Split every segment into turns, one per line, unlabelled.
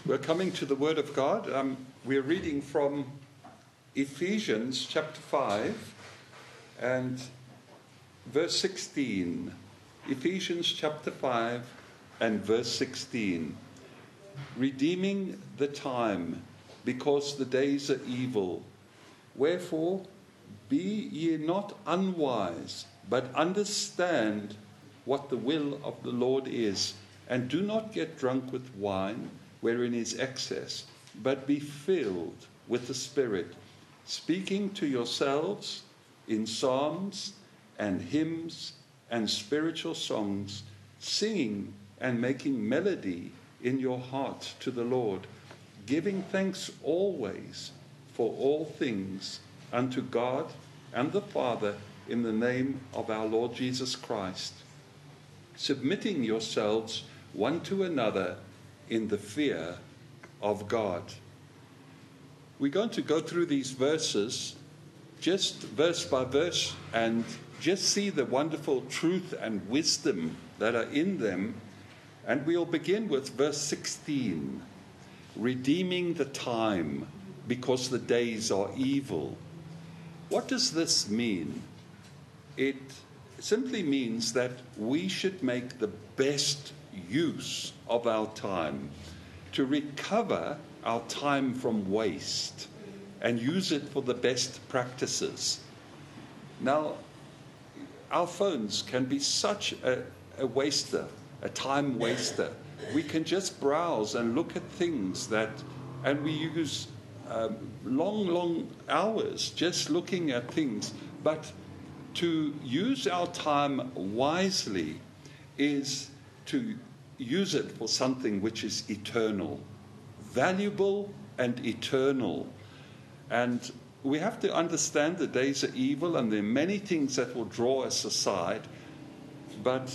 We're coming to the Word of God. We're reading from Ephesians chapter 5 and verse 16. Ephesians chapter 5 and verse 16. Redeeming the time, because the days are evil. Wherefore, be ye not unwise, but understand what the will of the Lord is. And do not get drunk with wine, wherein is excess, but be filled with the Spirit, speaking to yourselves in psalms and hymns and spiritual songs, singing and making melody in your heart to the Lord, giving thanks always for all things unto God and the Father in the name of our Lord Jesus Christ, submitting yourselves one to another in the fear of God. We're going to go through these verses just verse by verse and just see the wonderful truth and wisdom that are in them. And we'll begin with verse 16. Redeeming the time, because the days are evil. What does this mean? It simply means that we should make the best use of our time to recover our time from waste and use it for the best practices. Now, our phones can be such a waster, a time waster. We can just browse and look at things and we use long hours just looking at things. But to use our time wisely is to use it for something which is eternal, valuable and eternal. And we have to understand the days are evil and there are many things that will draw us aside. But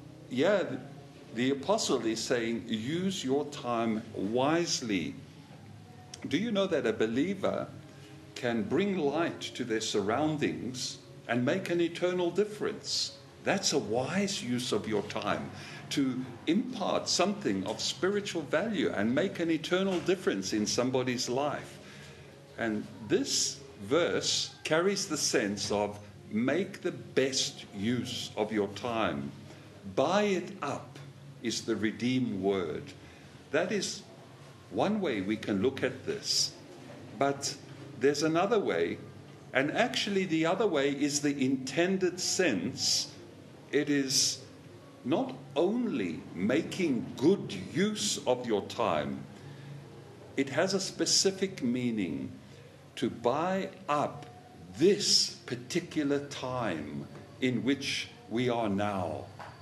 the apostle is saying, use your time wisely. Do you know that a believer can bring light to their surroundings and make an eternal difference? That's a wise use of your time, to impart something of spiritual value and make an eternal difference in somebody's life. And this verse carries the sense of make the best use of your time. Buy it up is the redeem word. That is one way we can look at this. But there's another way, and actually the other way is the intended sense. It is not only making good use of your time, it has a specific meaning to buy up this particular time in which we are now,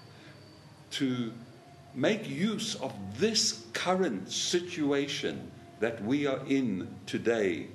to make use of this current situation that we are in today,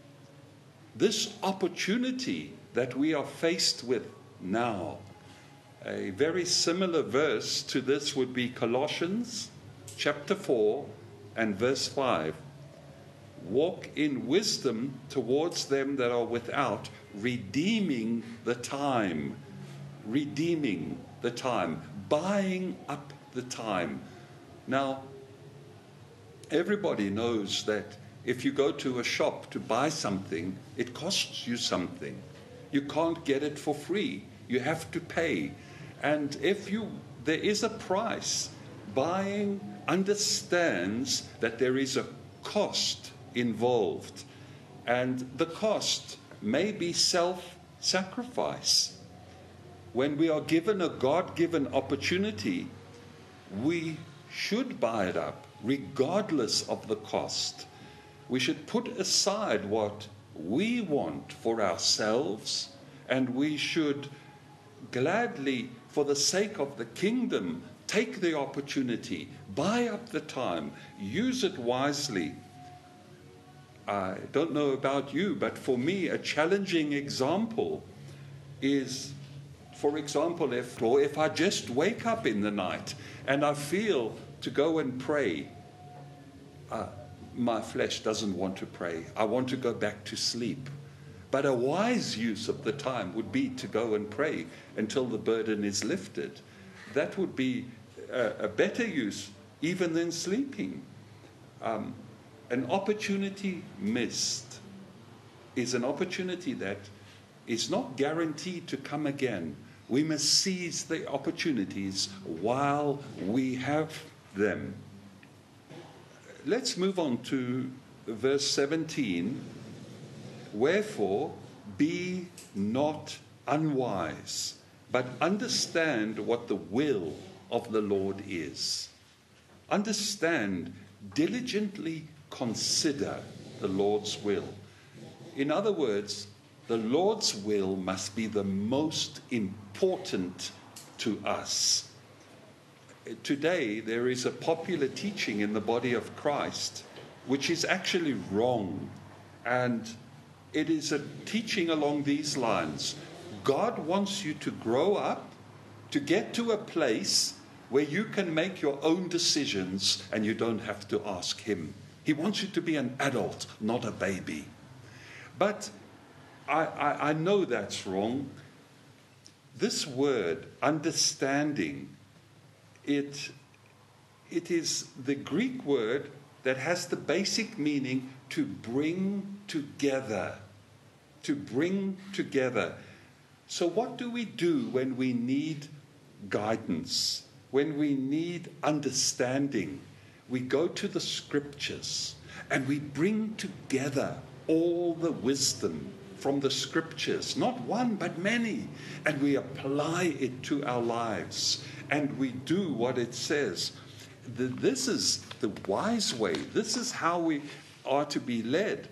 this opportunity that we are faced with now. A very similar verse to this would be Colossians chapter 4 and verse 5. Walk in wisdom towards them that are without, redeeming the time. Redeeming the time. Buying up the time. Now, everybody knows that if you go to a shop to buy something, it costs you something. You can't get it for free. You have to pay. And there is a price. Buying understands that there is a cost involved. And the cost may be self-sacrifice. When we are given a God-given opportunity, we should buy it up, regardless of the cost. We should put aside what we want for ourselves, and we should gladly, for the sake of the kingdom, take the opportunity, buy up the time, use it wisely. I don't know about you, but for me, a challenging example is, for example, if I just wake up in the night and I feel to go and pray, my flesh doesn't want to pray. I want to go back to sleep. But a wise use of the time would be to go and pray until the burden is lifted. That would be a better use even than sleeping. An opportunity missed is an opportunity that is not guaranteed to come again. We must seize the opportunities while we have them. Let's move on to verse 17. Wherefore, be not unwise, but understand what the will of the Lord is. Understand, diligently consider the Lord's will. In other words, the Lord's will must be the most important to us. Today, there is a popular teaching in the body of Christ which is actually wrong, and it is a teaching along these lines. God wants you to grow up, to get to a place where you can make your own decisions and you don't have to ask Him. He wants you to be an adult, not a baby. But I know that's wrong. This word, understanding, it is the Greek word that has the basic meaning to bring together. To bring together. So what do we do when we need guidance? When we need understanding? We go to the scriptures and we bring together all the wisdom from the scriptures, not one but many, and we apply it to our lives and we do what it says. This is the wise way. This is how we are to be led.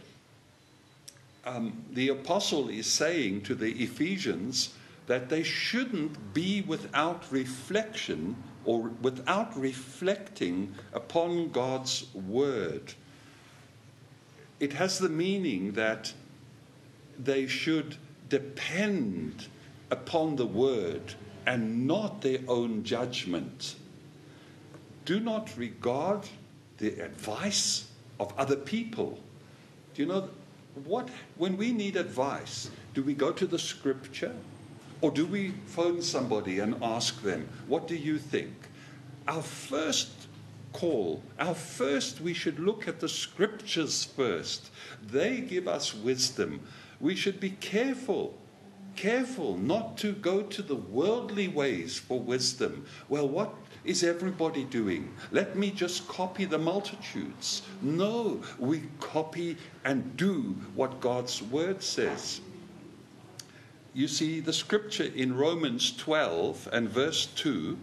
The apostle is saying to the Ephesians that they shouldn't be without reflection or without reflecting upon God's word. It has the meaning that they should depend upon the word and not their own judgment. Do not regard the advice of other people. Do you know when we need advice, do we go to the scripture or do we phone somebody and ask them, what do you think? Our first call, we should look at the scriptures first. They give us wisdom. We should be careful not to go to the worldly ways for wisdom. Well, what is everybody doing? Let me just copy the multitudes. No, we copy and do what God's word says. You see, the scripture in Romans 12 and verse 2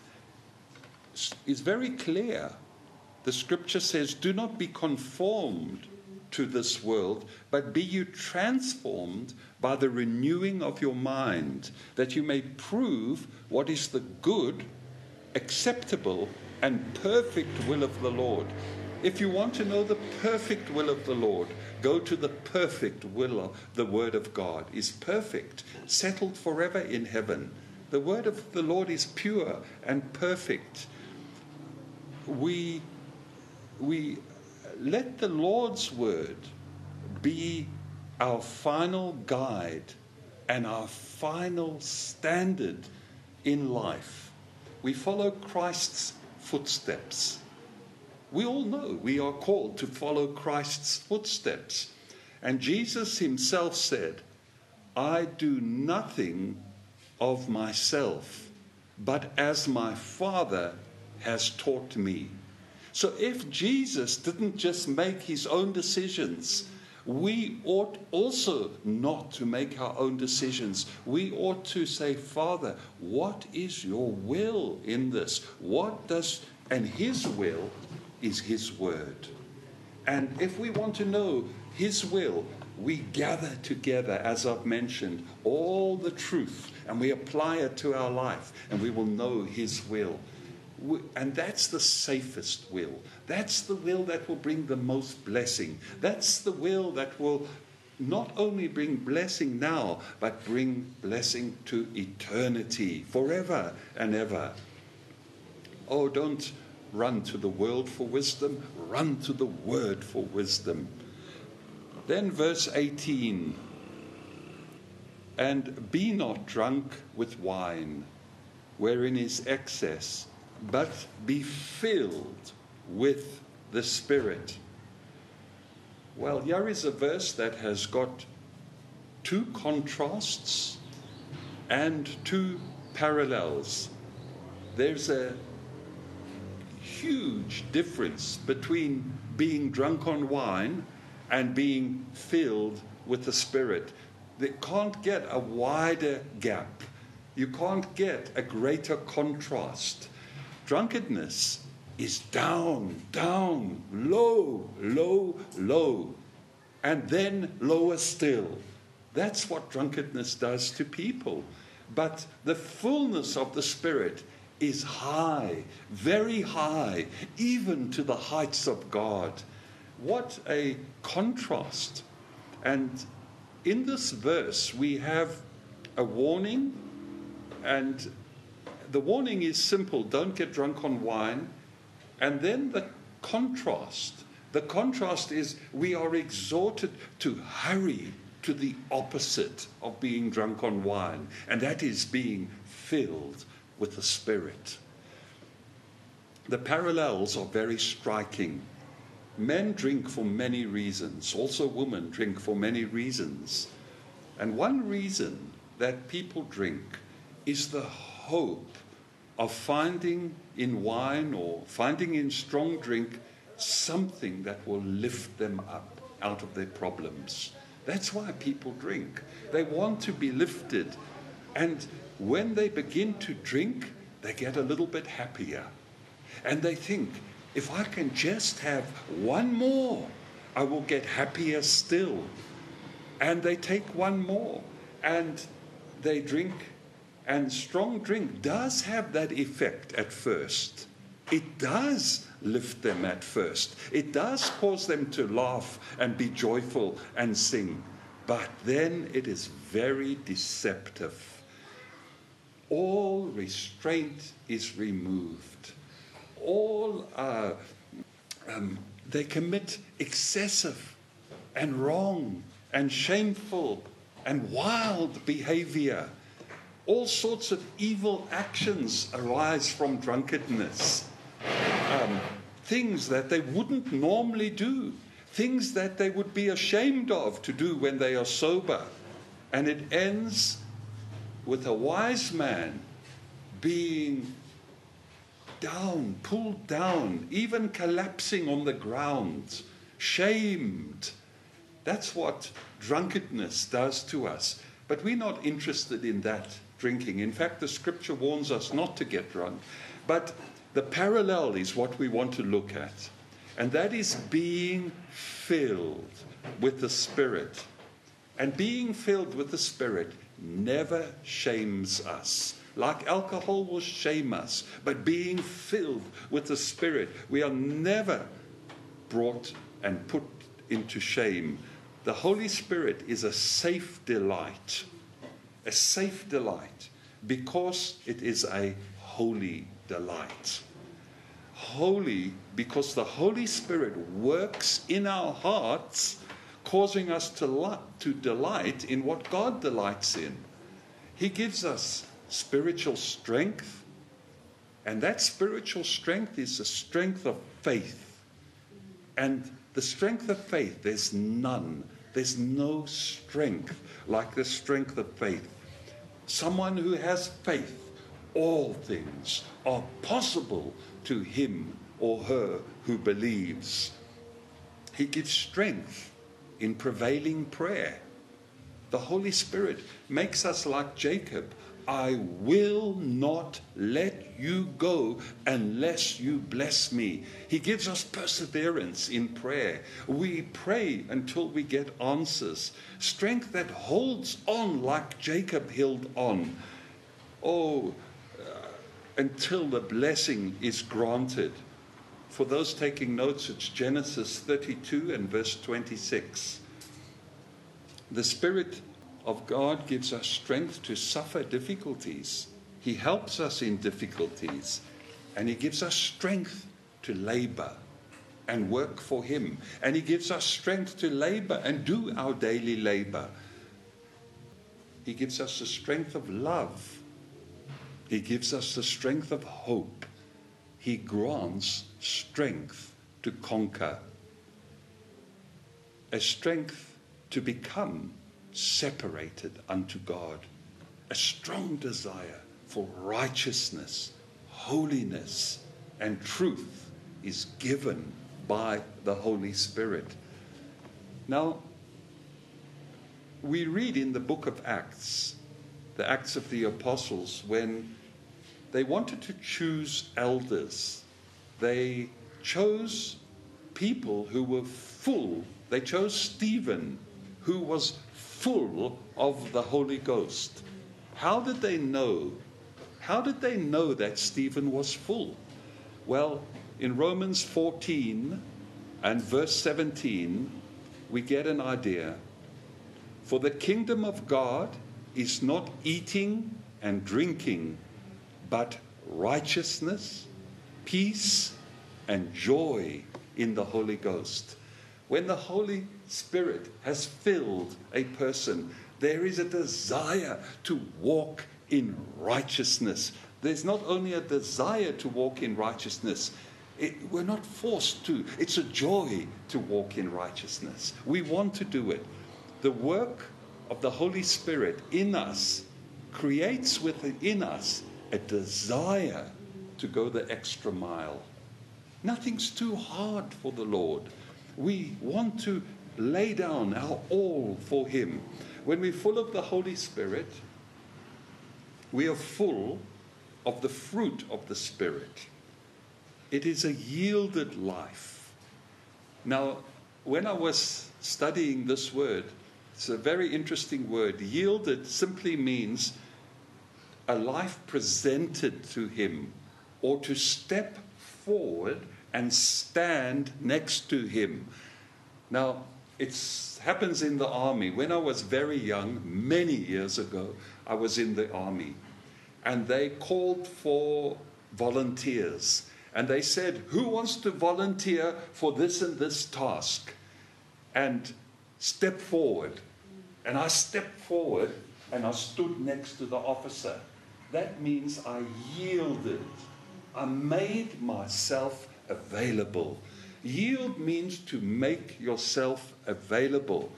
is very clear. The scripture says, do not be conformed to this world, but be you transformed by the renewing of your mind, that you may prove what is the good, acceptable, and perfect will of the Lord. If you want to know the perfect will of the Lord, go to the perfect will. The word of God is perfect, settled forever in heaven. The word of the Lord is pure and perfect. We let the Lord's word be our final guide and our final standard in life. We follow Christ's footsteps. We all know we are called to follow Christ's footsteps. And Jesus himself said, I do nothing of myself, but as my Father has taught me. So if Jesus didn't just make his own decisions, we ought also not to make our own decisions. We ought to say, Father, what is your will in this? And his will is his word. And if we want to know his will, we gather together, as I've mentioned, all the truth, and we apply it to our life, and we will know his will. And that's the safest will. That's the will that will bring the most blessing. That's the will that will not only bring blessing now, but bring blessing to eternity, forever and ever. Oh, don't run to the world for wisdom. Run to the word for wisdom. Then verse 18. And be not drunk with wine, wherein is excess, but be filled with the Spirit. Well, here is a verse that has got two contrasts and two parallels. There's a huge difference between being drunk on wine and being filled with the Spirit. They can't get a wider gap. You can't get a greater contrast. Drunkenness is down, down, low, low, low, and then lower still. That's what drunkenness does to people. But the fullness of the Spirit is high, very high, even to the heights of God. What a contrast. And in this verse, we have a warning, and the warning is simple: don't get drunk on wine. And then the contrast. The contrast is we are exhorted to hurry to the opposite of being drunk on wine, and that is being filled with the Spirit. The parallels are very striking. Men drink for many reasons. Also women drink for many reasons. And one reason that people drink is the hope of finding in wine or finding in strong drink something that will lift them up out of their problems. That's why people drink. They want to be lifted. And when they begin to drink, they get a little bit happier. And they think, if I can just have one more, I will get happier still. And they take one more, and they drink. And strong drink does have that effect at first. It does lift them at first. It does cause them to laugh and be joyful and sing. But then it is very deceptive. All restraint is removed. They commit excessive and wrong and shameful and wild behavior. All sorts of evil actions arise from drunkenness. Things that they wouldn't normally do. Things that they would be ashamed of to do when they are sober. And it ends with a wise man being down, pulled down, even collapsing on the ground, shamed. That's what drunkenness does to us. But we're not interested in that drinking. In fact, the scripture warns us not to get drunk. But the parallel is what we want to look at. And that is being filled with the Spirit. And being filled with the Spirit never shames us. Like alcohol will shame us. But being filled with the Spirit, we are never brought and put into shame. The Holy Spirit is a safe delight. A safe delight, because it is a holy delight. Holy because the Holy Spirit works in our hearts, causing us to delight in what God delights in. He gives us spiritual strength, and that spiritual strength is the strength of faith. And the strength of faith, there's no strength like the strength of faith. Someone who has faith, all things are possible to him or her who believes. He gives strength in prevailing prayer. The Holy Spirit makes us like Jacob. I will not let you go unless you bless me. He gives us perseverance in prayer. We pray until we get answers. Strength that holds on like Jacob held on. Until the blessing is granted. For those taking notes, it's Genesis 32 and verse 26. The Spirit of God gives us strength to suffer difficulties. He helps us in difficulties, and He gives us strength to labor and work for Him. And He gives us strength to labor and do our daily labor. He gives us the strength of love. He gives us the strength of hope. He grants strength to conquer, a strength to become separated unto God, a strong desire for righteousness, holiness, and truth is given by the Holy Spirit. Now, we read in the book of Acts, the Acts of the Apostles, when they wanted to choose elders, they chose people who were full. They chose Stephen, who was full of the Holy Ghost. How did they know? How did they know that Stephen was full? Well, in Romans 14 and verse 17, we get an idea. For the kingdom of God is not eating and drinking, but righteousness, peace, and joy in the Holy Ghost. When the Holy Spirit has filled a person, there is a desire to walk in righteousness. There's not only a desire to walk in righteousness, we're not forced to. It's a joy to walk in righteousness. We want to do it. The work of the Holy Spirit in us creates within us a desire to go the extra mile. Nothing's too hard for the Lord. We want to lay down our all for Him. When we're full of the Holy Spirit, we are full of the fruit of the Spirit. It is a yielded life. Now, when I was studying this word, it's a very interesting word. Yielded simply means a life presented to Him, or to step forward and stand next to Him. Now, it happens in the army. When I was very young, many years ago, I was in the army. And they called for volunteers. And they said, who wants to volunteer for this and this task? And step forward. And I stepped forward and I stood next to the officer. That means I yielded. I made myself available. Yield means to make yourself available.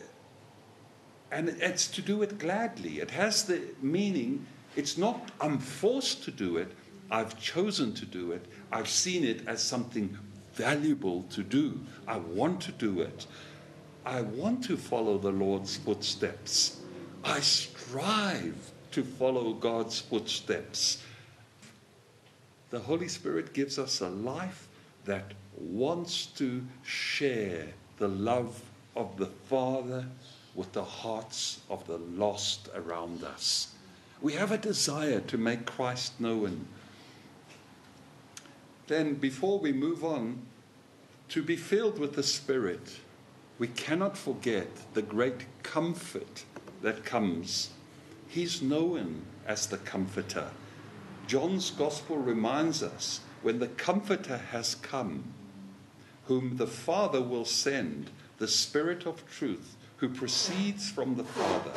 And it's to do it gladly. It has the meaning, it's not I'm forced to do it, I've chosen to do it. I've seen it as something valuable to do. I want to do it. I want to follow the Lord's footsteps. I strive to follow God's footsteps. The Holy Spirit gives us a life that wants to share the love of the Father with the hearts of the lost around us. We have a desire to make Christ known. Then, before we move on, to be filled with the Spirit, we cannot forget the great comfort that comes. He's known as the Comforter. John's Gospel reminds us, when the Comforter has come, whom the Father will send, the Spirit of truth, who proceeds from the Father.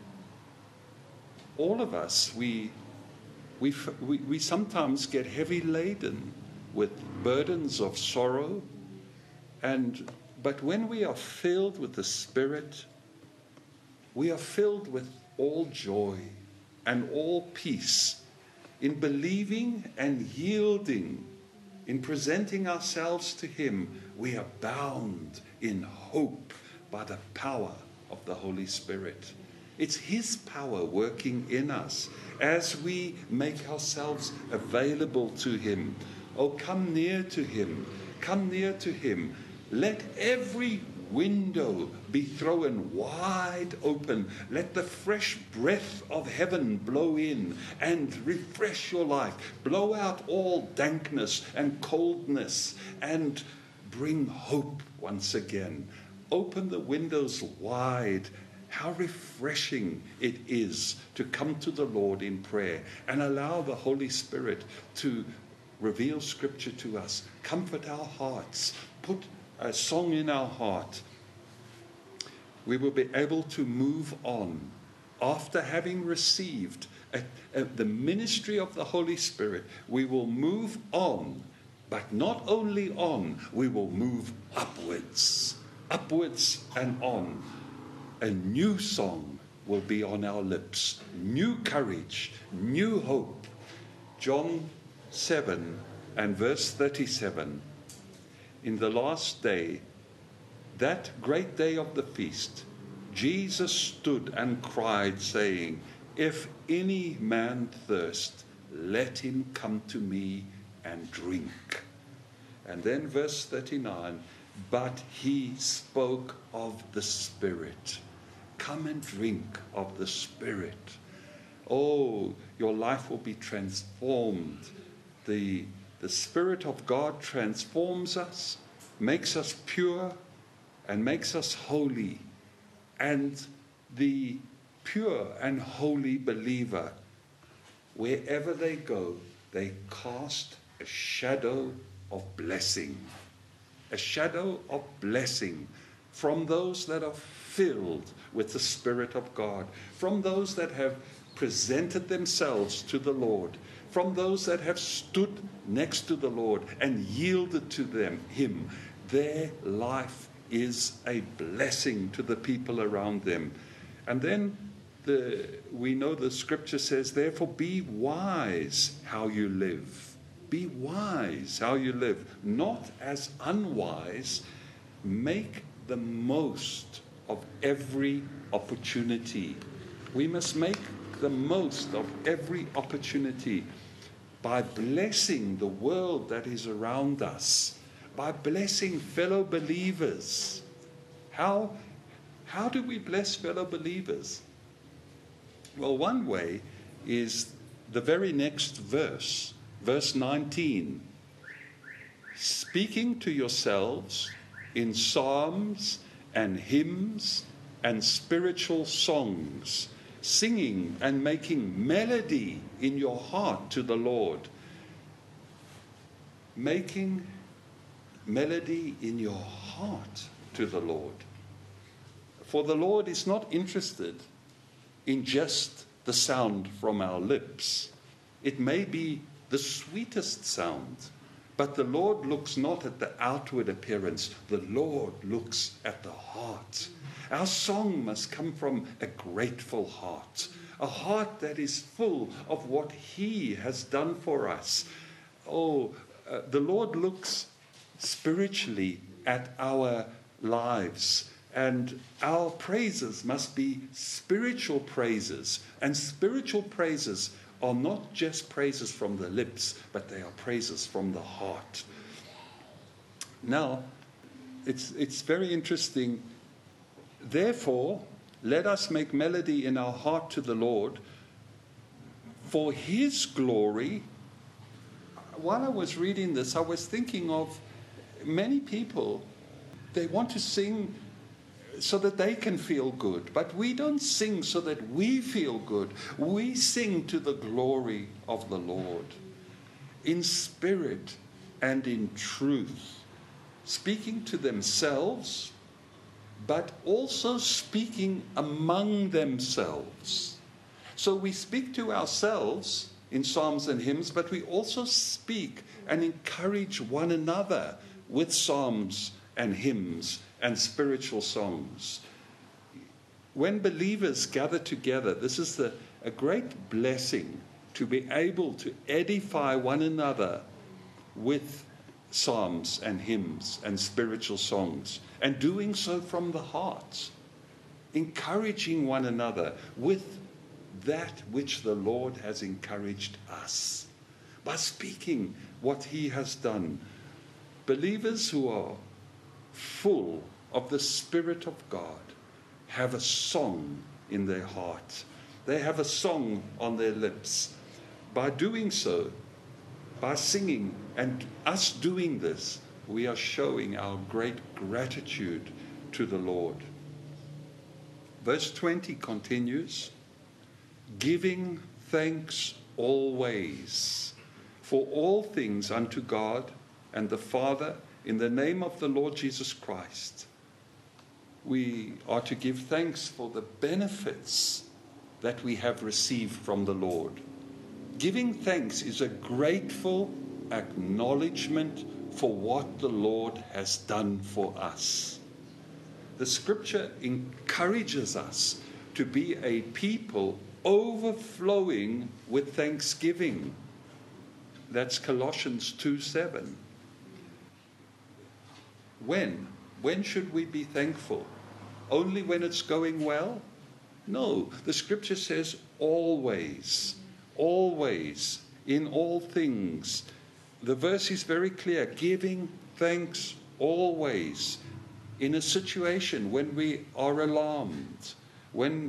All of us, we sometimes get heavy laden with burdens of sorrow, but when we are filled with the Spirit, we are filled with all joy and all peace in believing and yielding, in presenting ourselves to Him. We abound in hope by the power of the Holy Spirit. It's His power working in us as we make ourselves available to Him. Oh, come near to Him. Come near to Him. Let every window be thrown wide open. Let the fresh breath of heaven blow in and refresh your life. Blow out all dankness and coldness and bring hope once again. Open the windows wide. How refreshing it is to come to the Lord in prayer and allow the Holy Spirit to reveal Scripture to us, comfort our hearts, put a song in our heart. We will be able to move on after having received the ministry of the Holy Spirit. We will move on But not only on, we will move upwards and on. A new song will be on our lips, new courage, new hope. John 7 and verse 37. In the last day, that great day of the feast, Jesus stood and cried, saying, "If any man thirst, let him come to me and drink." And then verse 39, but he spoke of the Spirit. Come and drink of the Spirit. Oh, your life will be transformed. The Spirit of God transforms us, makes us pure, and makes us holy. And the pure and holy believer, wherever they go, they cast a shadow of blessing. A shadow of blessing from those that are filled with the Spirit of God, from those that have presented themselves to the Lord, from those that have stood next to the Lord and yielded to Him. Their life is a blessing to the people around them. And then we know the scripture says, therefore be wise how you live. Be wise how you live, not as unwise. Make the most of every opportunity. We must make the most of every opportunity by blessing the world that is around us, by blessing fellow believers. How do we bless fellow believers? Well, one way is the very next verse, verse 19. Speaking to yourselves in psalms and hymns and spiritual songs, singing and making melody in your heart to the Lord. Making melody in your heart to the Lord. For the Lord is not interested in just the sound from our lips. It may be the sweetest sound, but the Lord looks not at the outward appearance. The Lord looks at the heart. Our song must come from a grateful heart, a heart that is full of what He has done for us. The Lord looks spiritually at our lives, and our praises must be spiritual praises. And spiritual praises are not just praises from the lips, but they are praises from the heart. Now, it's very interesting. Therefore, let us make melody in our heart to the Lord for His glory. While I was reading this, I was thinking of many people. They want to sing so that they can feel good. But we don't sing so that we feel good. We sing to the glory of the Lord, in spirit and in truth, speaking to themselves, but also speaking among themselves. So we speak to ourselves in psalms and hymns, but we also speak and encourage one another with psalms and hymns and spiritual songs. When believers gather together, this is a great blessing to be able to edify one another with psalms and hymns and spiritual songs, and doing so from the heart, encouraging one another with that which the Lord has encouraged us, by speaking what He has done. Believers who are full of the Spirit of God have a song in their heart. They have a song on their lips. By doing so, by singing and us doing this, we are showing our great gratitude to the Lord. Verse 20 continues, giving thanks always for all things unto God and the Father in the name of the Lord Jesus Christ. We are to give thanks for the benefits that we have received from the Lord. Giving thanks is a grateful acknowledgement for what the Lord has done for us. The scripture encourages us to be a people overflowing with thanksgiving. That's Colossians 2:7. When? When should we be thankful? Only when it's going well? No, the scripture says always, always, in all things. The verse is very clear, giving thanks always. In a situation when we are alarmed, when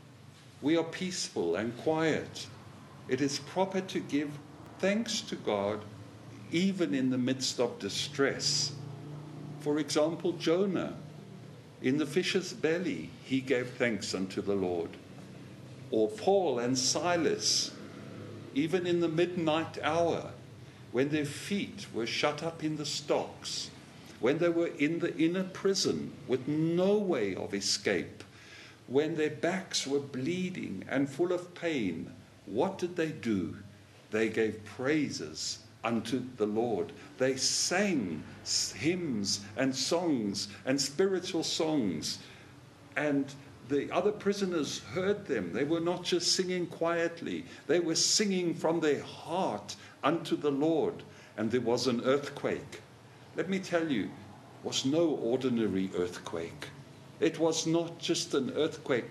we are peaceful and quiet, it is proper to give thanks to God even in the midst of distress. For example, Jonah, in the fish's belly, he gave thanks unto the Lord. Or Paul and Silas, even in the midnight hour, when their feet were shut up in the stocks, when they were in the inner prison with no way of escape, when their backs were bleeding and full of pain, what did they do? They gave praises unto the Lord. They sang hymns and songs and spiritual songs. And the other prisoners heard them. They were not just singing quietly. They were singing from their heart unto the Lord. And there was an earthquake. Let me tell you, it was no ordinary earthquake. It was not just an earthquake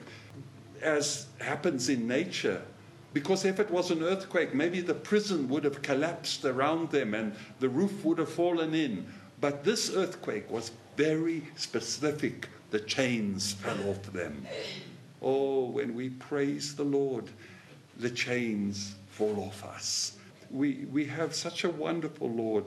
as happens in nature. Because if it was an earthquake, maybe the prison would have collapsed around them and the roof would have fallen in. But this earthquake was very specific. The chains fell off them. Oh, when we praise the Lord, the chains fall off us. We have such a wonderful Lord.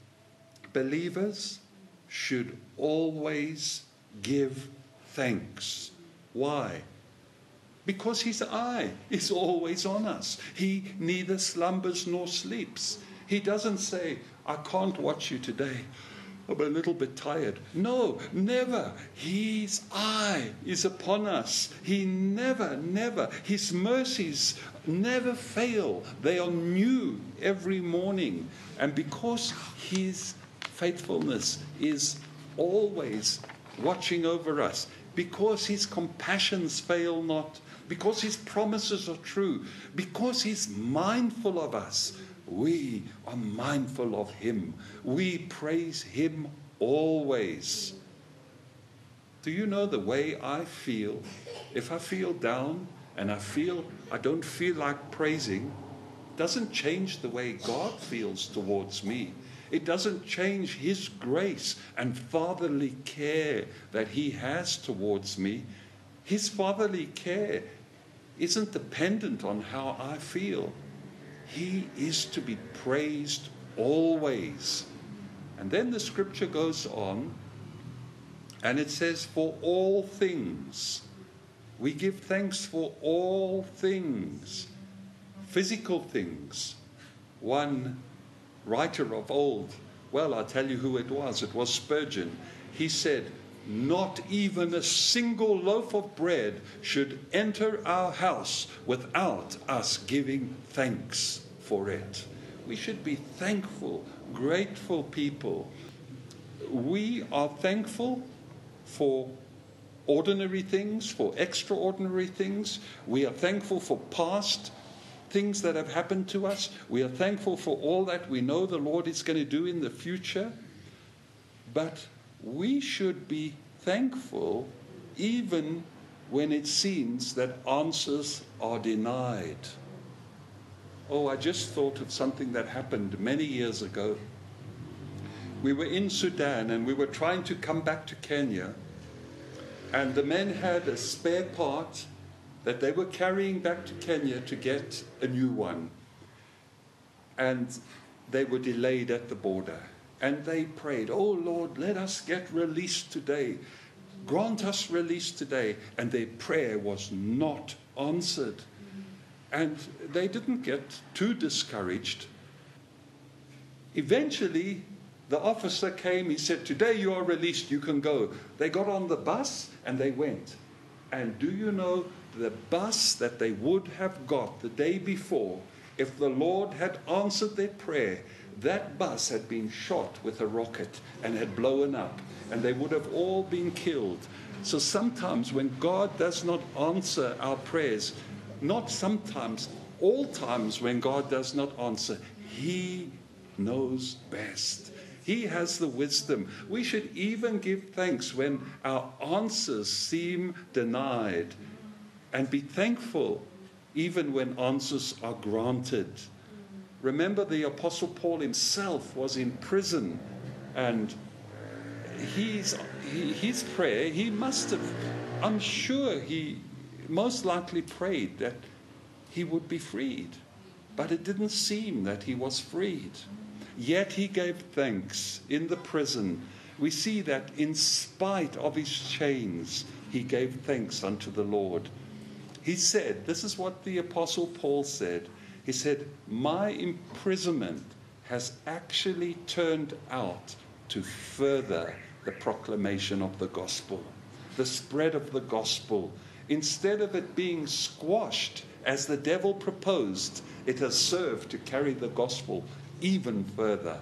Believers should always give thanks. Why? Because his eye is always on us. He neither slumbers nor sleeps. He doesn't say, I can't watch you today. I'm a little bit tired. No, never. His eye is upon us. He never, his mercies never fail. They are new every morning. And because his faithfulness is always watching over us, because his compassions fail not, because his promises are true, because he's mindful of us, we are mindful of him. We praise him always. Do you know the way I feel? If I feel down and I don't feel like praising, it doesn't change the way God feels towards me. It doesn't change his grace and fatherly care that he has towards me. His fatherly care isn't dependent on how I feel. He is to be praised always. And then the scripture goes on, and it says, for all things. We give thanks for all things. Physical things. One writer of old, well, I'll tell you who it was. It was Spurgeon. He said, not even a single loaf of bread should enter our house without us giving thanks for it. We should be thankful, grateful people. We are thankful for ordinary things, for extraordinary things. We are thankful for past things that have happened to us. We are thankful for all that we know the Lord is going to do in the future. But we should be thankful even when it seems that answers are denied. Oh, I just thought of something that happened many years ago. We were in Sudan and we were trying to come back to Kenya, and the men had a spare part that they were carrying back to Kenya to get a new one. And they were delayed at the border. And they prayed, oh Lord, let us get released today. Grant us release today. And their prayer was not answered. And they didn't get too discouraged. Eventually, the officer came, he said, today you are released, you can go. They got on the bus and they went. And do you know, the bus that they would have got the day before, if the Lord had answered their prayer, that bus had been shot with a rocket and had blown up, and they would have all been killed. So sometimes when God does not answer our prayers, not sometimes, all times when God does not answer, He knows best. He has the wisdom. We should even give thanks when our answers seem denied, and be thankful even when answers are granted. Remember, the Apostle Paul himself was in prison, and his prayer, he must have, I'm sure he most likely prayed that he would be freed. But it didn't seem that he was freed. Yet he gave thanks in the prison. We see that in spite of his chains, he gave thanks unto the Lord. He said, this is what the Apostle Paul said. He said, my imprisonment has actually turned out to further the proclamation of the gospel, the spread of the gospel. Instead of it being squashed as the devil proposed, it has served to carry the gospel even further.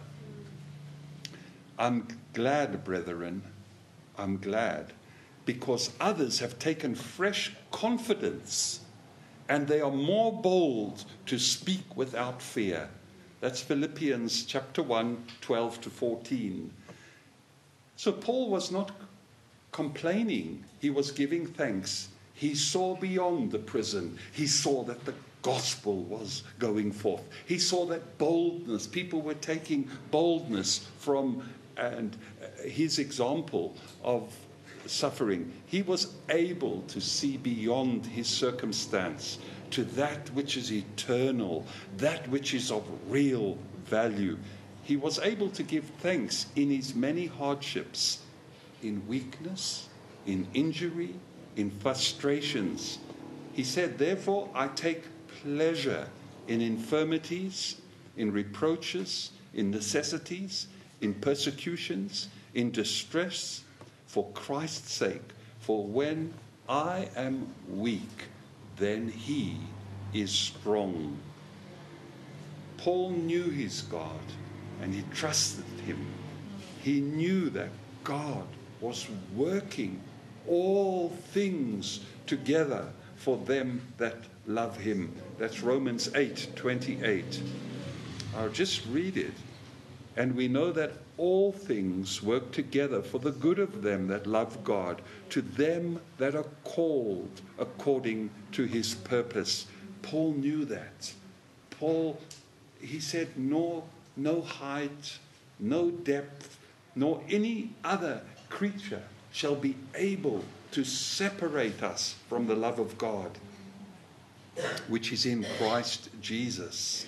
I'm glad, brethren, I'm glad, because others have taken fresh confidence and they are more bold to speak without fear. That's Philippians chapter 1, 12 to 14. So Paul was not complaining, he was giving thanks. He saw beyond the prison. He saw that the gospel was going forth. He saw that boldness, people were taking boldness from and his example of suffering. He was able to see beyond his circumstance to that which is eternal, that which is of real value. He was able to give thanks in his many hardships, in weakness, in injury, in frustrations. He said, therefore, I take pleasure in infirmities, in reproaches, in necessities, in persecutions, in distress, for Christ's sake. For when I am weak, then he is strong. Paul knew his God, and he trusted him. He knew that God was working all things together for them that love him. That's Romans 8:28. I'll just read it. And we know that all things work together for the good of them that love God, to them that are called according to his purpose. Paul knew that. Paul, he said, no height, no depth, nor any other creature shall be able to separate us from the love of God, which is in Christ Jesus.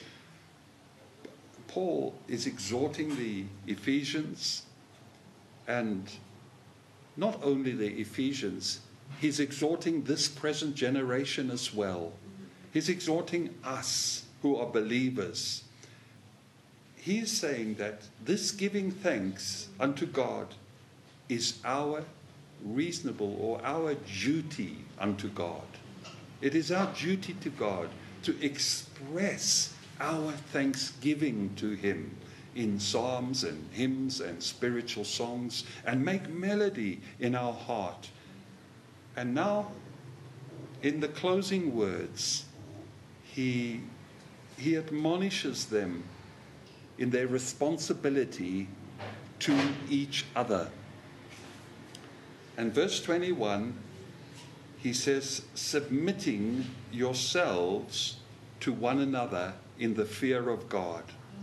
Paul is exhorting the Ephesians, and not only the Ephesians, he's exhorting this present generation as well. He's exhorting us who are believers. He's saying that this giving thanks unto God is our reasonable or our duty unto God. It is our duty to God to express our thanksgiving to him in psalms and hymns and spiritual songs, and make melody in our heart. And now, in the closing words, he admonishes them in their responsibility to each other. And verse 21, he says, submitting yourselves to one another in the fear of God.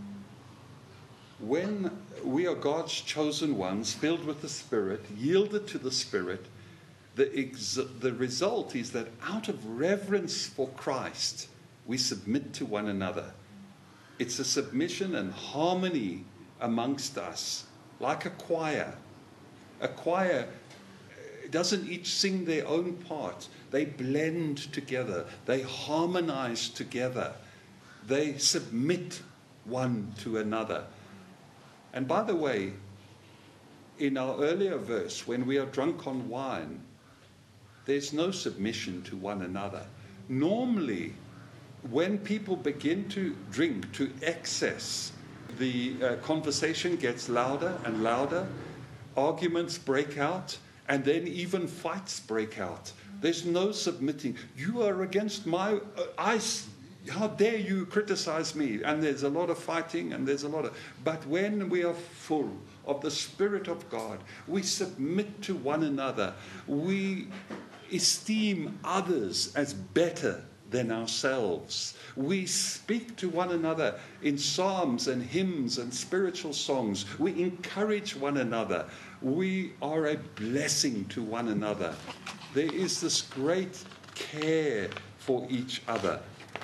When we are God's chosen ones, filled with the Spirit, yielded to the Spirit, the result is that out of reverence for Christ, we submit to one another. It's a submission and harmony amongst us, like a choir. A choir doesn't each sing their own part. They blend together. They harmonize together. They submit one to another. And by the way, in our earlier verse, when we are drunk on wine, there's no submission to one another. Normally, when people begin to drink to excess, the conversation gets louder and louder, arguments break out, and then even fights break out. There's no submitting. You are against my... how dare you criticize me? And there's a lot of fighting, and there's a lot of... But when we are full of the Spirit of God, we submit to one another. We esteem others as better than ourselves. We speak to one another in psalms and hymns and spiritual songs. We encourage one another. We are a blessing to one another. There is this great care for each other.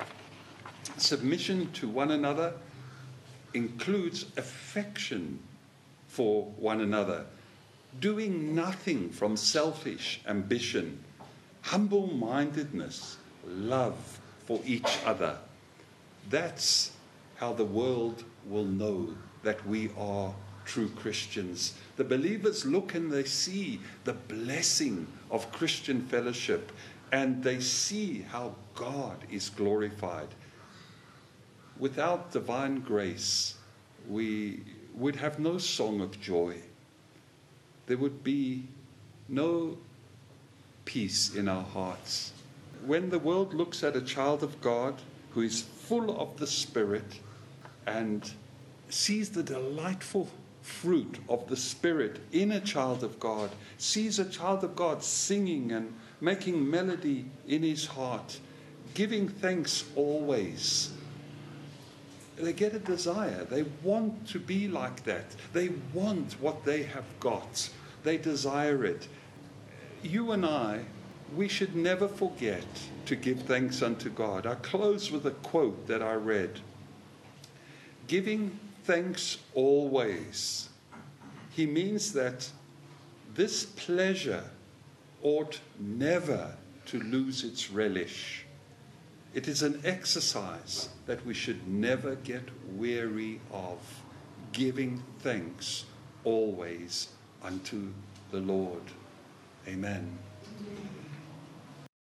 Submission to one another includes affection for one another, doing nothing from selfish ambition, humble-mindedness, love for each other. That's how the world will know that we are true Christians. The believers look and they see the blessing of Christian fellowship, and they see how God is glorified. Without divine grace, we would have no song of joy. There would be no peace in our hearts. When the world looks at a child of God who is full of the Spirit and sees the delightful fruit of the Spirit in a child of God, sees a child of God singing and making melody in his heart, giving thanks always, they get a desire. They want to be like that. They want what they have got. They desire it. You and I, we should never forget to give thanks unto God. I close with a quote that I read. Giving thanks always. He means that this pleasure ought never to lose its relish. It is an exercise that we should never get weary of, giving thanks always unto the Lord. Amen.